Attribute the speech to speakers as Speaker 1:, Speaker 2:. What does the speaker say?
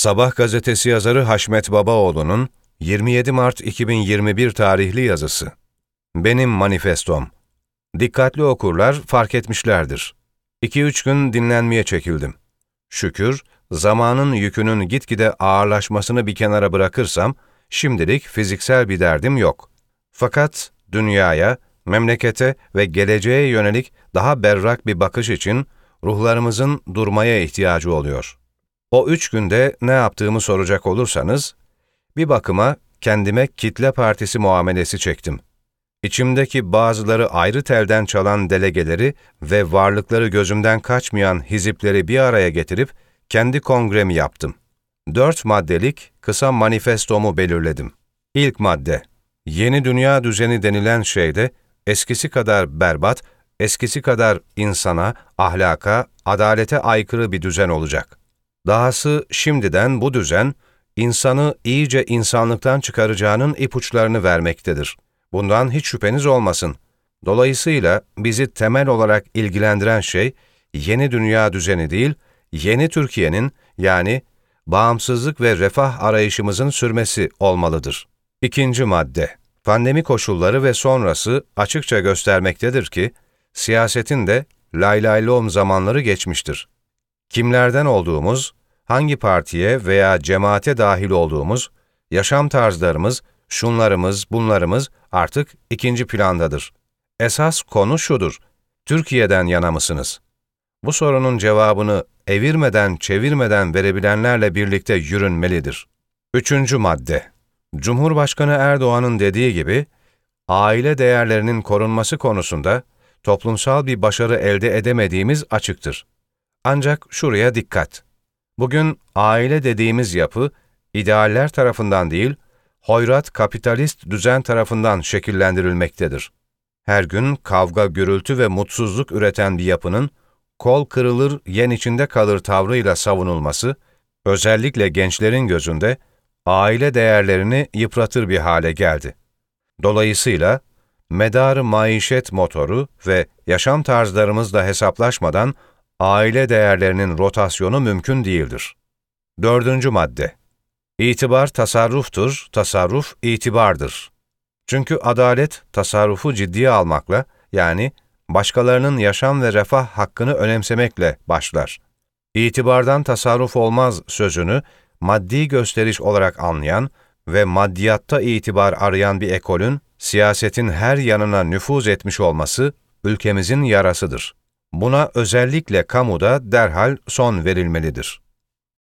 Speaker 1: Sabah gazetesi yazarı Haşmet Babaoğlu'nun 27 Mart 2021 tarihli yazısı. Benim manifestom. Dikkatli okurlar fark etmişlerdir. 2-3 gün dinlenmeye çekildim. Şükür, zamanın yükünün gitgide ağırlaşmasını bir kenara bırakırsam, şimdilik fiziksel bir derdim yok. Fakat dünyaya, memlekete ve geleceğe yönelik daha berrak bir bakış için ruhlarımızın durmaya ihtiyacı oluyor. O 3 günde ne yaptığımı soracak olursanız, bir bakıma kendime kitle partisi muamelesi çektim. İçimdeki bazıları ayrı telden çalan delegeleri ve varlıkları gözümden kaçmayan hizipleri bir araya getirip kendi kongremi yaptım. 4 maddelik kısa manifestomu belirledim. İlk madde, yeni dünya düzeni denilen şeyde eskisi kadar berbat, eskisi kadar insana, ahlaka, adalete aykırı bir düzen olacak. Dahası şimdiden bu düzen, insanı iyice insanlıktan çıkaracağının ipuçlarını vermektedir. Bundan hiç şüpheniz olmasın. Dolayısıyla bizi temel olarak ilgilendiren şey, yeni dünya düzeni değil, yeni Türkiye'nin yani bağımsızlık ve refah arayışımızın sürmesi olmalıdır. İkinci madde, pandemi koşulları ve sonrası açıkça göstermektedir ki, siyasetin de lay lay lom zamanları geçmiştir. Kimlerden olduğumuz, hangi partiye veya cemaate dahil olduğumuz, yaşam tarzlarımız, şunlarımız, bunlarımız artık ikinci plandadır. Esas konu şudur, Türkiye'den yana mısınız? Bu sorunun cevabını evirmeden, çevirmeden verebilenlerle birlikte yürünmelidir. Üçüncü madde, Cumhurbaşkanı Erdoğan'ın dediği gibi, aile değerlerinin korunması konusunda toplumsal bir başarı elde edemediğimiz açıktır. Ancak şuraya dikkat. Bugün aile dediğimiz yapı, idealler tarafından değil, hoyrat kapitalist düzen tarafından şekillendirilmektedir. Her gün kavga, gürültü ve mutsuzluk üreten bir yapının, kol kırılır, yen içinde kalır tavrıyla savunulması, özellikle gençlerin gözünde, aile değerlerini yıpratır bir hale geldi. Dolayısıyla, medar-ı maişet motoru ve yaşam tarzlarımızla hesaplaşmadan, aile değerlerinin rotasyonu mümkün değildir. Dördüncü madde. İtibar tasarruftur, tasarruf itibardır. Çünkü adalet, tasarrufu ciddiye almakla, yani başkalarının yaşam ve refah hakkını önemsemekle başlar. İtibardan tasarruf olmaz sözünü, maddi gösteriş olarak anlayan ve maddiyatta itibar arayan bir ekolün, siyasetin her yanına nüfuz etmiş olması, ülkemizin yarasıdır. Buna özellikle kamuda derhal son verilmelidir.